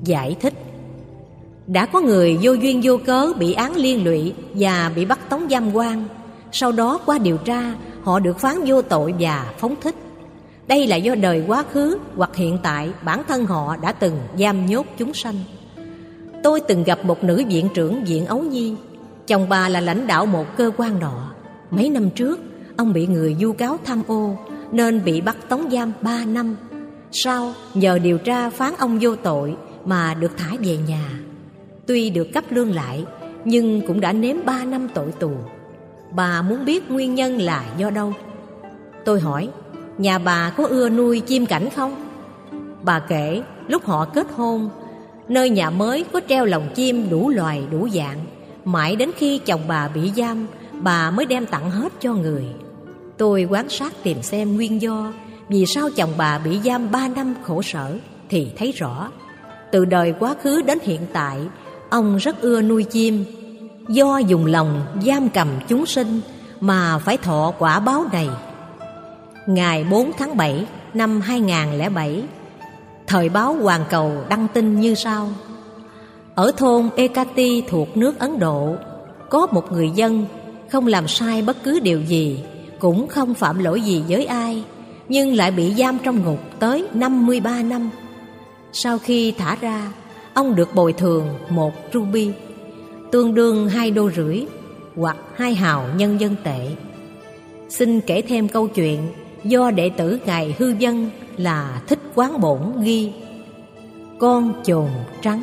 Giải thích: đã có người vô duyên vô cớ bị án liên lụy và bị bắt tống giam quan. Sau đó qua điều tra, họ được phán vô tội và phóng thích. Đây là do đời quá khứ hoặc hiện tại bản thân họ đã từng giam nhốt chúng sanh. Tôi từng gặp một nữ viện trưởng viện Ấu Nhi. Chồng bà là lãnh đạo một cơ quan nọ. Mấy năm trước, ông bị người vu cáo tham ô nên bị bắt tống giam 3 năm. Sau nhờ điều tra phán ông vô tội mà được thả về nhà. Tuy được cấp lương lại nhưng cũng đã nếm 3 năm tội tù. Bà muốn biết nguyên nhân là do đâu. Tôi hỏi: nhà bà có ưa nuôi chim cảnh không? Bà kể lúc họ kết hôn, nơi nhà mới có treo lồng chim đủ loài đủ dạng. Mãi đến khi chồng bà bị giam, bà mới đem tặng hết cho người. Tôi quan sát tìm xem nguyên do vì sao chồng bà bị giam 3 năm khổ sở thì thấy rõ. Từ đời quá khứ đến hiện tại, ông rất ưa nuôi chim. Do dùng lòng giam cầm chúng sinh mà phải thọ quả báo này. Ngày 4 tháng 7 năm 2007, thời báo Hoàn Cầu đăng tin như sau: ở thôn Ekati thuộc nước Ấn Độ, có một người dân không làm sai bất cứ điều gì, cũng không phạm lỗi gì với ai, nhưng lại bị giam trong ngục tới 53 năm. Sau khi thả ra, ông được bồi thường 1 ruby, tương đương 2,5 đô hoặc 2 hào nhân dân tệ. Xin kể thêm câu chuyện do đệ tử Ngài Hư Vân là Thích Quán Bổn ghi: con chồn trắng.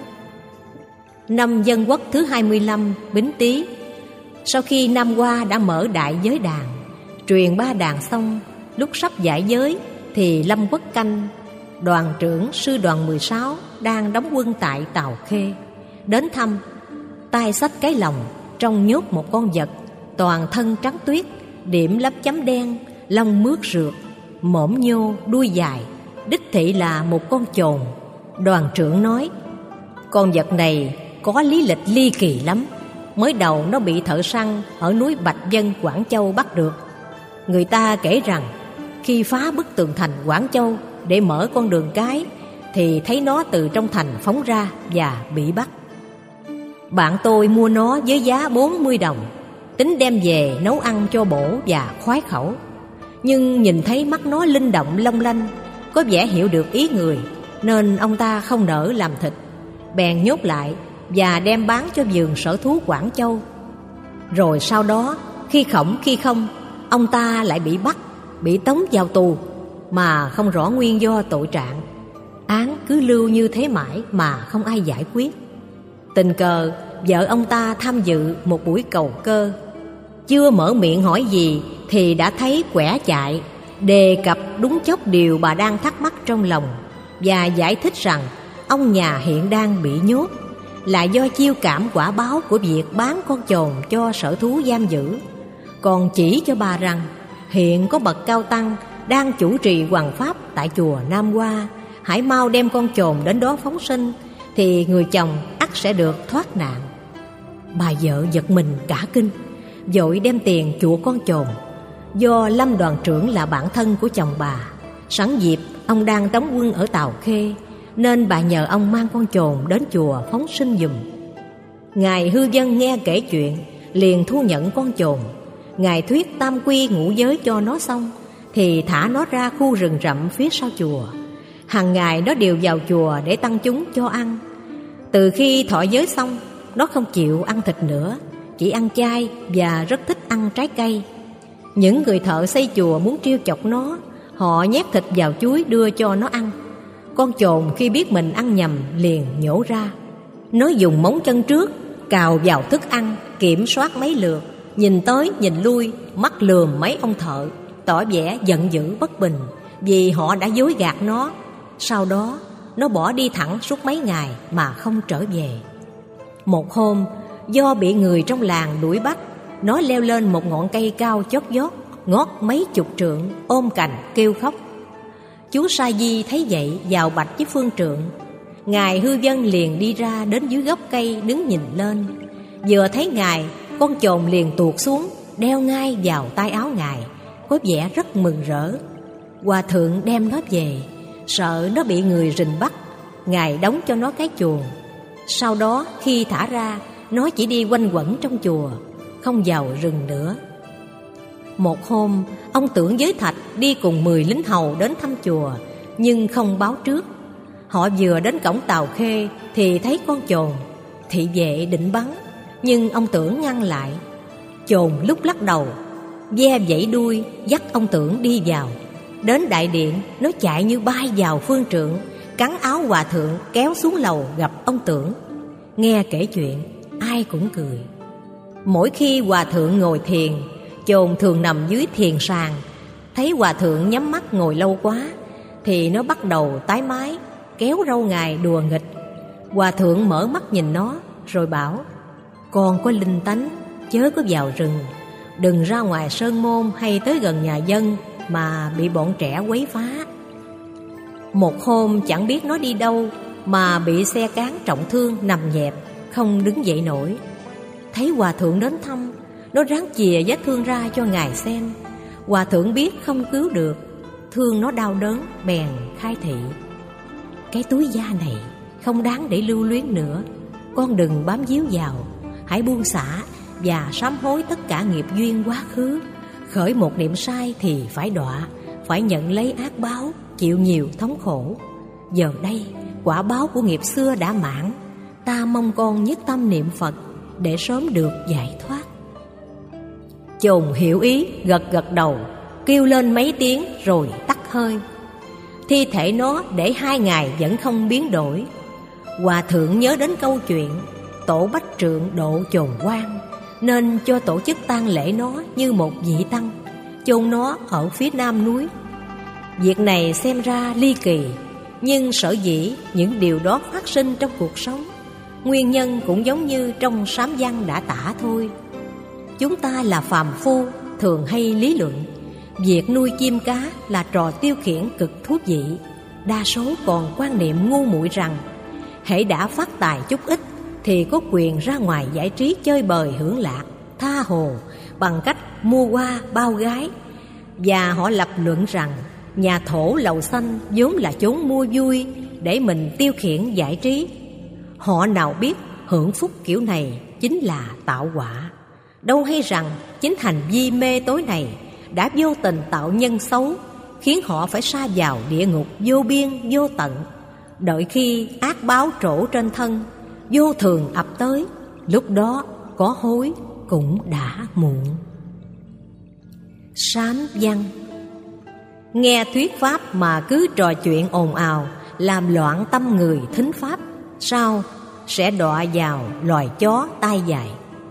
Năm Dân Quốc thứ 25 Bính Tý, sau khi Nam Hoa đã mở đại giới đàn, truyền 3 đàn xong, lúc sắp giải giới thì Lâm Quốc Canh, đoàn trưởng sư đoàn 16 đang đóng quân tại Tào Khê, đến thăm. tay xách cái lồng, trong nhốt một con vật, toàn thân trắng tuyết, điểm lấp chấm đen, lông mướt rượt, mõm nhô, đuôi dài, đích thị là một con chồn. Đoàn trưởng nói: con vật này có lý lịch ly kỳ lắm. Mới đầu nó bị thợ săn ở núi Bạch Vân, Quảng Châu bắt được. Người ta kể rằng khi phá bức tường thành Quảng Châu để mở con đường cái, thì thấy nó từ trong thành phóng ra và bị bắt. Bạn tôi mua nó với giá 40 đồng, tính đem về nấu ăn cho bổ và khoái khẩu. Nhưng nhìn thấy mắt nó linh động long lanh, có vẻ hiểu được ý người, nên ông ta không nỡ làm thịt, bèn nhốt lại và đem bán cho vườn sở thú Quảng Châu. Rồi sau đó, khi khổng khi không, ông ta lại bị bắt, bị tống vào tù mà không rõ nguyên do tội trạng. Án cứ lưu như thế mãi mà không ai giải quyết. Tình cờ vợ ông ta tham dự một buổi cầu cơ, chưa mở miệng hỏi gì thì đã thấy quẻ chạy, đề cập đúng chốc điều bà đang thắc mắc trong lòng, và giải thích rằng ông nhà hiện đang bị nhốt là do chiêu cảm quả báo của việc bán con chồn cho sở thú giam giữ. Còn chỉ cho bà rằng hiện có bậc cao tăng đang chủ trì hoằng pháp tại chùa Nam Hoa, hãy mau đem con chồn đến đó phóng sinh, thì người chồng ắt sẽ được thoát nạn. Bà vợ giật mình cả kinh, vội đem tiền chuộc con chồn. Do Lâm đoàn trưởng là bạn thân của chồng bà, sẵn dịp ông đang đóng quân ở Tào Khê, nên bà nhờ ông mang con chồn đến chùa phóng sinh giùm. Ngài Hư Vân nghe kể chuyện, liền thu nhận con chồn. Ngài thuyết tam quy ngũ giới cho nó xong, thì thả nó ra khu rừng rậm phía sau chùa. Hàng ngày nó đều vào chùa để tăng chúng cho ăn. Từ khi thọ giới xong, nó không chịu ăn thịt nữa, chỉ ăn chay và rất thích ăn trái cây. Những người thợ xây chùa muốn trêu chọc nó, họ nhét thịt vào chuối đưa cho nó ăn. Con chồn khi biết mình ăn nhầm liền nhổ ra. Nó dùng móng chân trước cào vào thức ăn, kiểm soát mấy lượt, nhìn tới nhìn lui, mắt lườm mấy ông thợ, tỏ vẻ giận dữ bất bình vì họ đã dối gạt nó. Sau đó nó bỏ đi thẳng suốt mấy ngày mà không trở về. Một hôm, do bị người trong làng đuổi bắt, nó leo lên một ngọn cây cao chót vót, ngót mấy chục trượng, ôm cành kêu khóc. Chú Sa Di thấy vậy vào bạch với phương trượng. Ngài Hư Vân liền đi ra đến dưới gốc cây đứng nhìn lên. Vừa thấy ngài, con chồn liền tuột xuống, đeo ngay vào tay áo ngài, có vẻ rất mừng rỡ. Hòa thượng đem nó về, sợ nó bị người rình bắt, Ngài đóng cho nó cái chuồng. Sau đó khi thả ra, nó chỉ đi quanh quẩn trong chùa, không vào rừng nữa. Một hôm, ông Tưởng với Thạch đi cùng 10 lính hầu đến thăm chùa, nhưng không báo trước. Họ vừa đến cổng Tàu Khê thì thấy con chồn. Thị vệ định bắn, nhưng ông Tưởng ngăn lại. Chồn lúc lắc đầu, ve vẫy đuôi dắt ông Tưởng đi vào. Đến đại điện, nó chạy như bay vào phương trượng, cắn áo hòa thượng kéo xuống lầu gặp ông Tưởng. Nghe kể chuyện, ai cũng cười. Mỗi khi hòa thượng ngồi thiền, chồn thường nằm dưới thiền sàn. Thấy hòa thượng nhắm mắt ngồi lâu quá thì nó bắt đầu tái mái, kéo râu ngài đùa nghịch. Hòa thượng mở mắt nhìn nó rồi bảo: con có linh tánh, chớ có vào rừng, đừng ra ngoài sơn môn hay tới gần nhà dân mà bị bọn trẻ quấy phá. Một hôm chẳng biết nó đi đâu mà bị xe cán trọng thương nằm nhẹp, không đứng dậy nổi. Thấy hòa thượng đến thăm, nó ráng chìa vết thương ra cho ngài xem. Hòa thượng biết không cứu được, thương nó đau đớn, bèn khai thị: cái túi da này không đáng để lưu luyến nữa, con đừng bám víu vào, hãy buông xả và sám hối tất cả nghiệp duyên quá khứ. Khởi một niệm sai thì phải đọa, phải nhận lấy ác báo, chịu nhiều thống khổ. Giờ đây quả báo của nghiệp xưa đã mãn, ta mong con nhất tâm niệm Phật để sớm được giải thoát. Chồn hiểu ý, gật gật đầu, kêu lên mấy tiếng rồi tắt hơi. Thi thể nó để 2 ngày vẫn không biến đổi. Hòa thượng nhớ đến câu chuyện tổ bách trượng độ chồn quan, nên cho tổ chức tang lễ nó như một vị tăng, chôn nó ở phía nam núi. Việc này xem ra ly kỳ, nhưng sở dĩ những điều đó phát sinh trong cuộc sống, nguyên nhân cũng giống như trong sám văn đã tả thôi. Chúng ta là phàm phu, thường hay lý luận việc nuôi chim cá là trò tiêu khiển cực thú vị. Đa số còn quan niệm ngu muội rằng hễ đã phát tài chút ít thì có quyền ra ngoài giải trí chơi bời hưởng lạc, tha hồ bằng cách mua hoa bao gái. Và họ lập luận rằng nhà thổ lầu xanh vốn là chốn mua vui để mình tiêu khiển giải trí. Họ nào biết hưởng phúc kiểu này chính là tạo quả. Đâu hay rằng chính hành vi mê tối này đã vô tình tạo nhân xấu, khiến họ phải sa vào địa ngục vô biên vô tận. Đợi khi ác báo trổ trên thân, vô thường ập tới, lúc đó có hối cũng đã muộn. Sám văn. Nghe thuyết pháp mà cứ trò chuyện ồn ào, làm loạn tâm người thính pháp, sao sẽ đọa vào loài chó tai dài.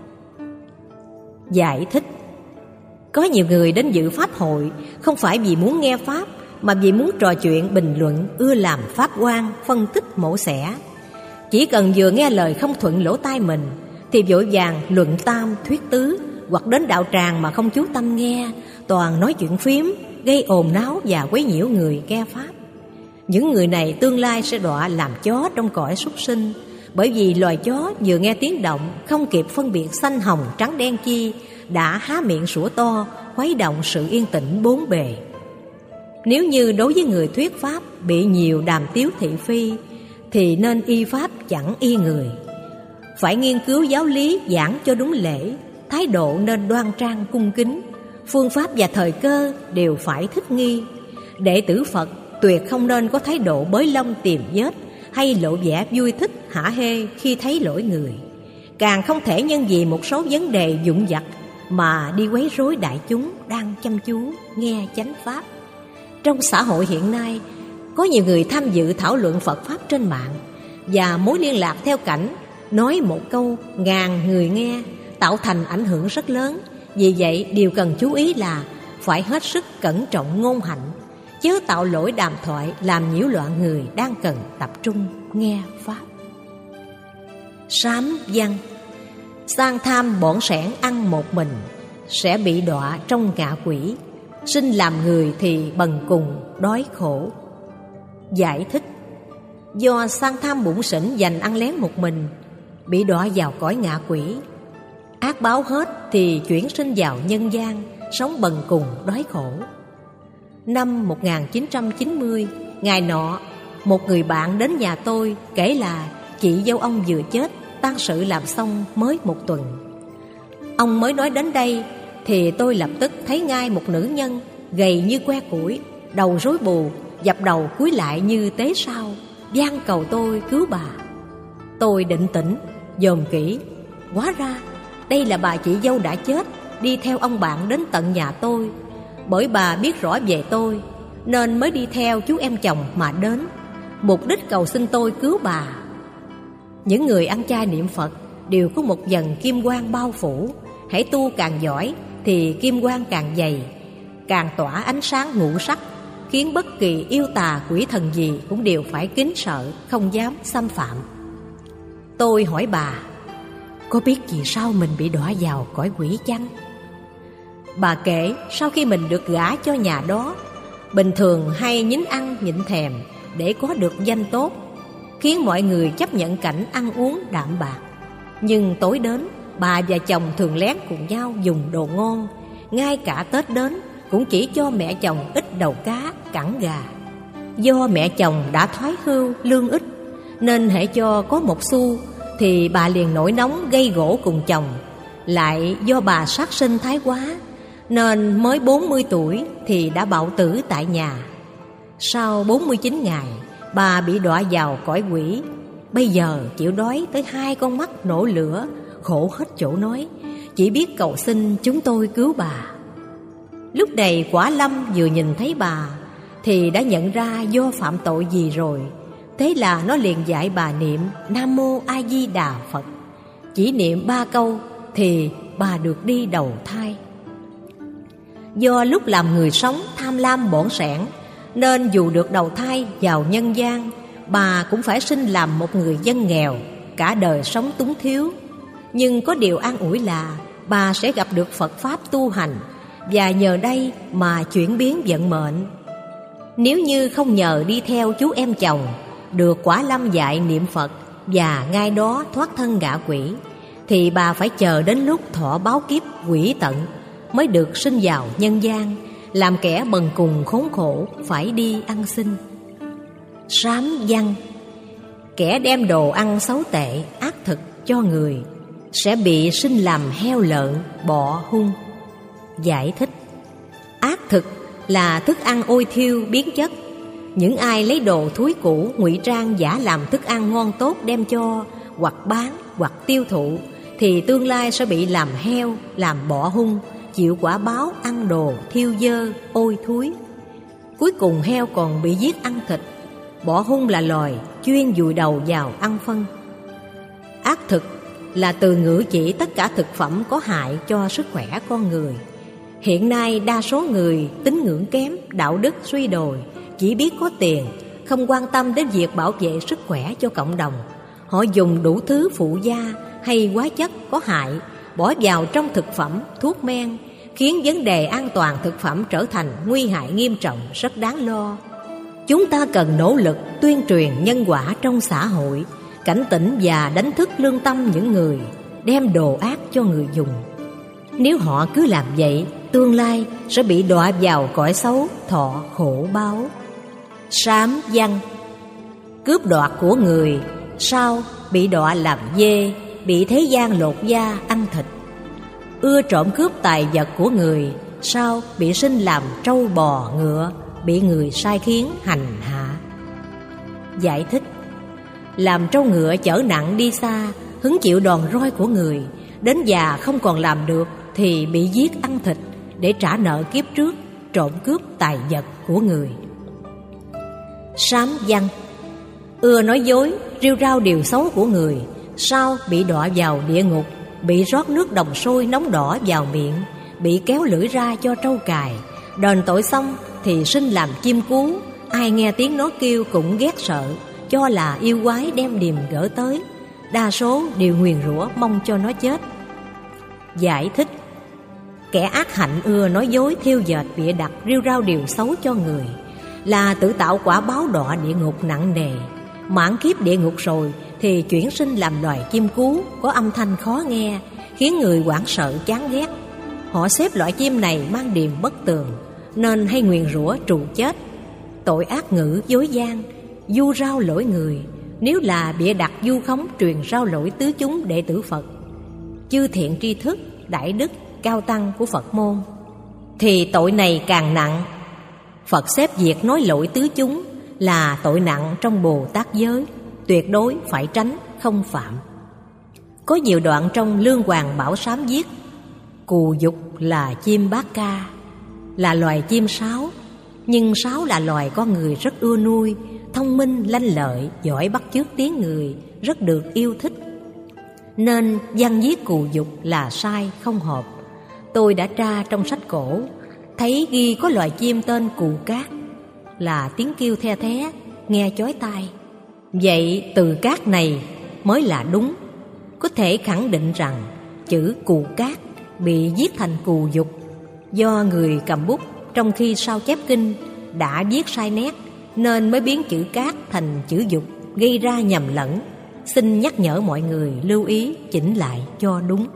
Giải thích. Có nhiều người đến dự pháp hội không phải vì muốn nghe pháp, mà vì muốn trò chuyện bình luận, ưa làm pháp quan, phân tích mổ xẻ. Chỉ cần vừa nghe lời không thuận lỗ tai mình thì vội vàng luận tam thuyết tứ, hoặc đến đạo tràng mà không chú tâm nghe, toàn nói chuyện phím, gây ồn náo và quấy nhiễu người nghe pháp. Những người này tương lai sẽ đọa làm chó trong cõi súc sinh, bởi vì loài chó vừa nghe tiếng động không kịp phân biệt xanh hồng trắng đen chi, đã há miệng sủa to, khuấy động sự yên tĩnh bốn bề. Nếu như đối với người thuyết pháp bị nhiều đàm tiếu thị phi thì nên y pháp chẳng y người. Phải nghiên cứu giáo lý giảng cho đúng lễ, thái độ nên đoan trang cung kính, phương pháp và thời cơ đều phải thích nghi. Đệ tử Phật tuyệt không nên có thái độ bới lông tìm vết hay lộ vẻ vui thích hả hê khi thấy lỗi người. Càng không thể nhân vì một số vấn đề vụn vặt mà đi quấy rối đại chúng đang chăm chú nghe chánh pháp. Trong xã hội hiện nay, có nhiều người tham dự thảo luận Phật pháp trên mạng, và mối liên lạc theo cảnh nói một câu ngàn người nghe, tạo thành ảnh hưởng rất lớn. Vì vậy điều cần chú ý là phải hết sức cẩn trọng ngôn hạnh, chớ tạo lỗi đàm thoại làm nhiễu loạn người đang cần tập trung nghe pháp. Sám văn. Sang tham bỏn sẻn ăn một mình, sẽ bị đọa trong ngạ quỷ. Sinh làm người thì bần cùng đói khổ. Giải thích. Do sang tham bủn xỉn dành ăn lén một mình, bị đọa vào cõi ngạ quỷ. Ác báo hết thì chuyển sinh vào nhân gian, sống bần cùng đói khổ. Năm 1990, ngày nọ, một người bạn đến nhà tôi kể là chị dâu ông vừa chết, tang sự làm xong mới 1 tuần. Ông mới nói đến đây thì tôi lập tức thấy ngay một nữ nhân gầy như que củi, đầu rối bù, dập đầu cúi lại như tế sao, van cầu tôi cứu bà. Tôi định tĩnh, dòm kỹ, hóa ra đây là bà chị dâu đã chết, đi theo ông bạn đến tận nhà tôi. Bởi bà biết rõ về tôi nên mới đi theo chú em chồng mà đến, mục đích cầu xin tôi cứu bà. Những người ăn chay niệm Phật đều có một dần kim quang bao phủ. Hãy tu càng giỏi thì kim quang càng dày, càng tỏa ánh sáng ngũ sắc, khiến bất kỳ yêu tà quỷ thần gì cũng đều phải kính sợ, không dám xâm phạm. Tôi hỏi bà, có biết vì sao mình bị đọa vào cõi quỷ chăng? Bà kể sau khi mình được gả cho nhà đó, bình thường hay nhịn ăn nhịn thèm để có được danh tốt, khiến mọi người chấp nhận cảnh ăn uống đạm bạc. Nhưng tối đến, bà và chồng thường lén cùng nhau dùng đồ ngon. Ngay cả Tết đến cũng chỉ cho mẹ chồng ít đầu cá, cẳng gà. Do mẹ chồng đã thoái hưu lương ít, nên hễ cho có 1 xu thì bà liền nổi nóng gây gổ cùng chồng. Lại do bà sát sinh thái quá, nên mới 40 tuổi thì đã bạo tử tại nhà. Sau 49 ngày, bà bị đọa vào cõi quỷ. Bây giờ chịu đói tới 2 con mắt nổ lửa, khổ hết chỗ nói, chỉ biết cầu xin chúng tôi cứu bà. Lúc này Quả Lâm vừa nhìn thấy bà thì đã nhận ra do phạm tội gì rồi. Thế là nó liền dạy bà niệm Nam Mô A Di Đà Phật. Chỉ niệm 3 câu thì bà được đi đầu thai. Do lúc làm người sống tham lam bỏn sẻn, nên dù được đầu thai vào nhân gian, bà cũng phải sinh làm một người dân nghèo, cả đời sống túng thiếu. Nhưng có điều an ủi là bà sẽ gặp được Phật Pháp tu hành, và nhờ đây mà chuyển biến vận mệnh. Nếu như không nhờ đi theo chú em chồng, được Quả Lâm dạy niệm Phật và ngay đó thoát thân ngạ quỷ, thì bà phải chờ đến lúc thọ báo kiếp quỷ tận mới được sinh vào nhân gian, làm kẻ bần cùng khốn khổ phải đi ăn xin. Sám văn: kẻ đem đồ ăn xấu tệ, ác thực cho người sẽ bị sinh làm heo lợn, bọ hung. Giải thích: ác thực là thức ăn ôi thiêu biến chất. Những ai lấy đồ thúi cũ ngụy trang giả làm thức ăn ngon tốt đem cho, hoặc bán hoặc tiêu thụ, thì tương lai sẽ bị làm heo, làm bọ hung, chịu quả báo ăn đồ thiêu dơ, ôi thúi. Cuối cùng heo còn bị giết ăn thịt. Bọ hung là loài chuyên vùi đầu vào ăn phân. Ác thực là từ ngữ chỉ tất cả thực phẩm có hại cho sức khỏe con người. Hiện nay đa số người tín ngưỡng kém, đạo đức suy đồi, chỉ biết có tiền, không quan tâm đến việc bảo vệ sức khỏe cho cộng đồng. Họ dùng đủ thứ phụ gia hay hóa chất có hại bỏ vào trong thực phẩm, thuốc men, khiến vấn đề an toàn thực phẩm trở thành nguy hại nghiêm trọng, rất đáng lo. Chúng ta cần nỗ lực tuyên truyền nhân quả trong xã hội, cảnh tỉnh và đánh thức lương tâm những người đem đồ ác cho người dùng. Nếu họ cứ làm vậy, tương lai sẽ bị đọa vào cõi xấu, thọ khổ báo. Sám văn: cướp đoạt của người, sau bị đọa làm dê, bị thế gian lột da ăn thịt. Ưa trộm cướp tài vật của người, sau bị sinh làm trâu bò ngựa, bị người sai khiến hành hạ. Giải thích: làm trâu ngựa chở nặng đi xa, hứng chịu đòn roi của người, đến già không còn làm được thì bị giết ăn thịt để trả nợ kiếp trước trộm cướp tài vật của người. Sám văn: ưa nói dối, rêu rao điều xấu của người, sau bị đọa vào địa ngục, bị rót nước đồng sôi nóng đỏ vào miệng, bị kéo lưỡi ra cho trâu cài. Đền tội xong thì sinh làm chim cú, ai nghe tiếng nó kêu cũng ghét sợ, cho là yêu quái đem điềm gỡ tới. Đa số đều nguyền rủa mong cho nó chết. Giải thích: kẻ ác hạnh ưa nói dối, thêu dệt, bịa đặt, rêu rao điều xấu cho người, là tự tạo quả báo đọa địa ngục nặng nề. Mãn kiếp địa ngục rồi thì chuyển sinh làm loài chim cú có âm thanh khó nghe, khiến người hoảng sợ chán ghét. Họ xếp loại chim này mang điềm bất tường, nên hay nguyền rủa trù chết. Tội ác ngữ dối gian, vu rao lỗi người, nếu là bịa đặt vu khống truyền rao lỗi tứ chúng đệ tử Phật, chư thiện tri thức, đại đức, cao tăng của Phật môn, thì tội này càng nặng. Phật xếp việc nói lỗi tứ chúng là tội nặng trong Bồ Tát giới, tuyệt đối phải tránh không phạm. Có nhiều đoạn trong Lương Hoàng Bảo Sám viết: cù dục là chim bát ca, là loài chim sáo, nhưng sáo là loài con người rất ưa nuôi, thông minh, lanh lợi, giỏi bắt chước tiếng người, rất được yêu thích. Nên văn viết cù dục là sai, không hợp. Tôi đã tra trong sách cổ, thấy ghi có loài chim tên cù cát, là tiếng kêu the thé, nghe chói tai. Vậy từ cát này mới là đúng. Có thể khẳng định rằng chữ cù cát bị viết thành cù dục do người cầm bút trong khi sao chép kinh đã viết sai nét, nên mới biến chữ cát thành chữ dục, gây ra nhầm lẫn. Xin nhắc nhở mọi người lưu ý chỉnh lại cho đúng.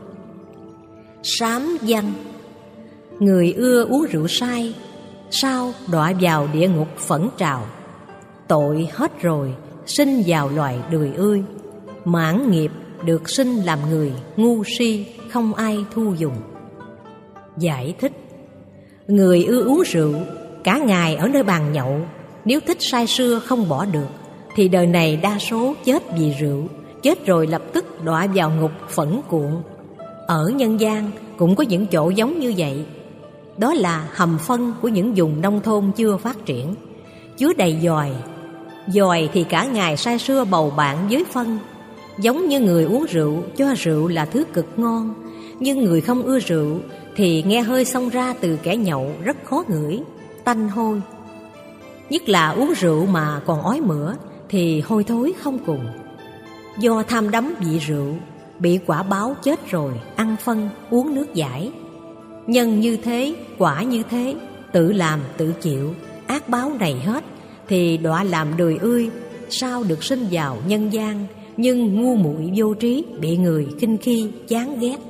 Sám văn: người ưa uống rượu say, sau đọa vào địa ngục phẫn trào. Tội hết rồi, sinh vào loài đười ươi, mãn nghiệp được sinh làm người ngu si, không ai thu dùng. Giải thích: người ưa uống rượu, cả ngày ở nơi bàn nhậu, nếu thích say sưa không bỏ được, thì đời này đa số chết vì rượu, chết rồi lập tức đọa vào ngục phẫn cuộn. Ở nhân gian cũng có những chỗ giống như vậy. Đó là hầm phân của những vùng nông thôn chưa phát triển, chứa đầy giòi. Giòi thì cả ngày say sưa bầu bạn với phân. Giống như người uống rượu cho rượu là thứ cực ngon, nhưng người không ưa rượu thì nghe hơi xông ra từ kẻ nhậu rất khó ngửi, tanh hôi. Nhất là uống rượu mà còn ói mửa thì hôi thối không cùng. Do tham đắm vị rượu, bị quả báo chết rồi, ăn phân, uống nước giải. Nhân như thế, quả như thế, tự làm tự chịu, ác báo này hết thì đọa làm đười ươi, sao được sinh vào nhân gian, nhưng ngu muội vô trí, bị người khinh khi, chán ghét.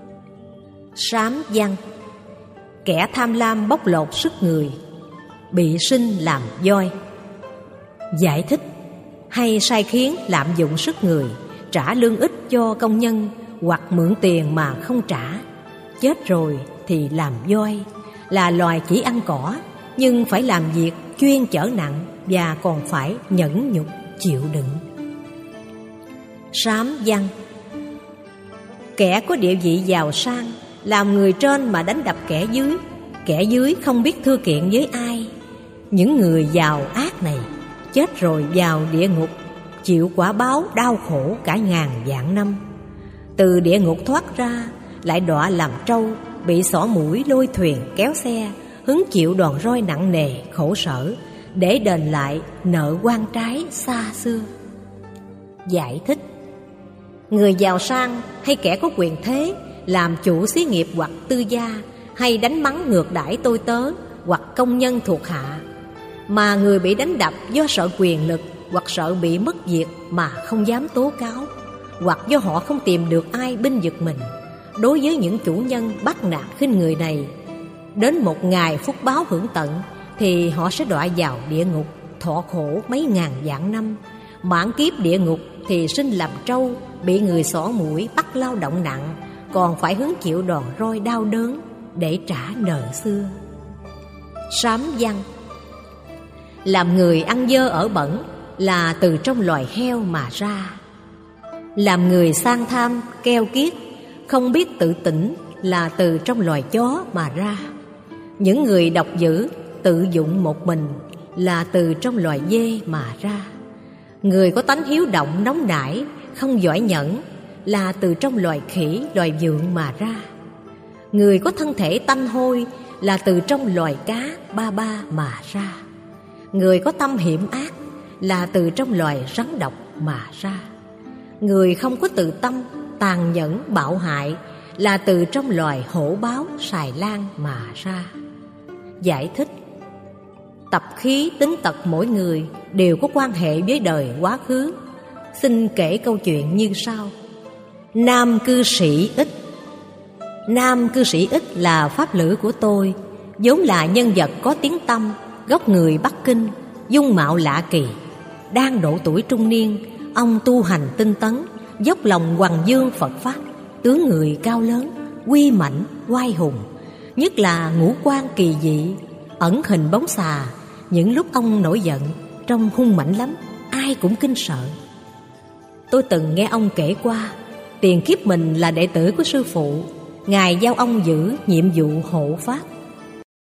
Sám văn: kẻ tham lam bóc lột sức người, bị sinh làm voi. Giải thích: hay sai khiến lạm dụng sức người, trả lương ích cho công nhân, hoặc mượn tiền mà không trả, chết rồi thì làm voi, là loài chỉ ăn cỏ, nhưng phải làm việc chuyên chở nặng và còn phải nhẫn nhục chịu đựng. Sám văn: kẻ có địa vị giàu sang, làm người trên mà đánh đập kẻ dưới không biết thưa kiện với ai. Những người giàu ác này chết rồi vào địa ngục, chịu quả báo đau khổ cả ngàn vạn năm. Từ địa ngục thoát ra, lại đọa làm trâu, bị xỏ mũi lôi thuyền kéo xe, hứng chịu đòn roi nặng nề khổ sở, để đền lại nợ oan trái xa xưa. Giải thích: người giàu sang hay kẻ có quyền thế, làm chủ xí nghiệp hoặc tư gia, hay đánh mắng ngược đãi tôi tớ hoặc công nhân thuộc hạ, mà người bị đánh đập do sợ quyền lực hoặc sợ bị mất việc mà không dám tố cáo, hoặc do họ không tìm được ai bênh vực mình. Đối với những chủ nhân bắt nạt khinh người này, đến một ngày phúc báo hưởng tận thì họ sẽ đọa vào địa ngục, thọ khổ mấy ngàn vạn năm. Mãn kiếp địa ngục thì sinh làm trâu, bị người xỏ mũi bắt lao động nặng, còn phải hứng chịu đòn roi đau đớn để trả nợ xưa. Sám văn: làm người ăn dơ ở bẩn, là từ trong loài heo mà ra. Làm người sang tham, keo kiết, không biết tự tỉnh, là từ trong loài chó mà ra. Những người độc dữ, tự dụng một mình, là từ trong loài dê mà ra. Người có tánh hiếu động nóng nảy, không giỏi nhẫn, là từ trong loài khỉ, loài vượn mà ra. Người có thân thể tanh hôi, là từ trong loài cá ba ba mà ra. Người có tâm hiểm ác, là từ trong loài rắn độc mà ra. Người không có tự tâm, tàn nhẫn, bạo hại, là từ trong loài hổ báo, xài lang mà ra. Giải thích: tập khí tính tật mỗi người đều có quan hệ với đời quá khứ. Xin kể câu chuyện như sau. Nam cư sĩ Ích. Nam cư sĩ Ích là pháp lữ của tôi, vốn là nhân vật có tiếng tăm, gốc người Bắc Kinh, dung mạo lạ kỳ. đang độ tuổi trung niên, ông tu hành tinh tấn, dốc lòng hoằng dương Phật Pháp, tướng người cao lớn, uy mãnh, oai hùng, nhất là ngũ quan kỳ dị, ẩn hình bóng xà. Những lúc ông nổi giận, trông hung mãnh lắm, ai cũng kinh sợ. Tôi từng nghe ông kể qua, tiền kiếp mình là đệ tử của sư phụ, Ngài giao ông giữ nhiệm vụ hộ Pháp.